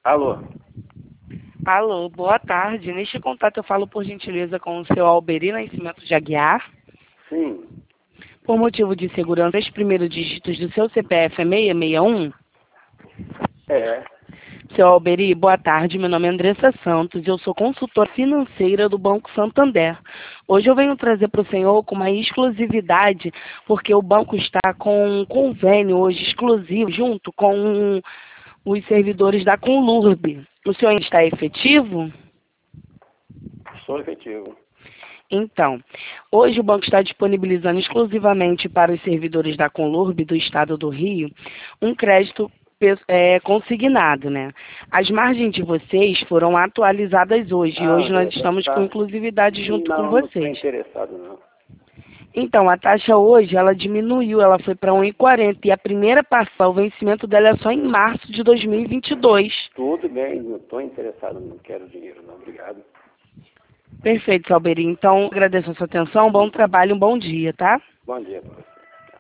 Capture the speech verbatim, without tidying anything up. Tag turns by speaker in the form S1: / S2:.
S1: Alô?
S2: Alô, boa tarde. Neste contato eu falo por gentileza com o seu Alberi Nascimento de Aguiar.
S1: Sim.
S2: Por motivo de segurança, os primeiros dígitos do seu C P F é seis seis um?
S1: É.
S2: Seu Alberi, boa tarde. Meu nome é Andressa Santos e eu sou consultora financeira do Banco Santander. Hoje eu venho trazer para o senhor com uma exclusividade, porque o banco está com um convênio hoje exclusivo junto com os servidores da Conlurb. O senhor ainda está efetivo?
S1: Sou efetivo.
S2: Então, hoje o banco está disponibilizando exclusivamente para os servidores da Conlurb do Estado do Rio um crédito é, consignado, né? As margens de vocês foram atualizadas hoje e
S1: Ah,
S2: hoje nós
S1: Andressa,
S2: estamos
S1: tá.
S2: com inclusividade junto com
S1: Não, não estou
S2: vocês.
S1: interessado, não.
S2: Então, a taxa hoje, ela diminuiu, ela foi para um vírgula quarenta e a primeira parcela, o vencimento dela é só em março de dois mil e vinte e dois.
S1: Tudo bem, não estou interessado, não quero dinheiro, não. Obrigado.
S2: Perfeito, Salberi. Então, agradeço a sua atenção, bom trabalho, um bom dia, tá?
S1: Bom dia, professor.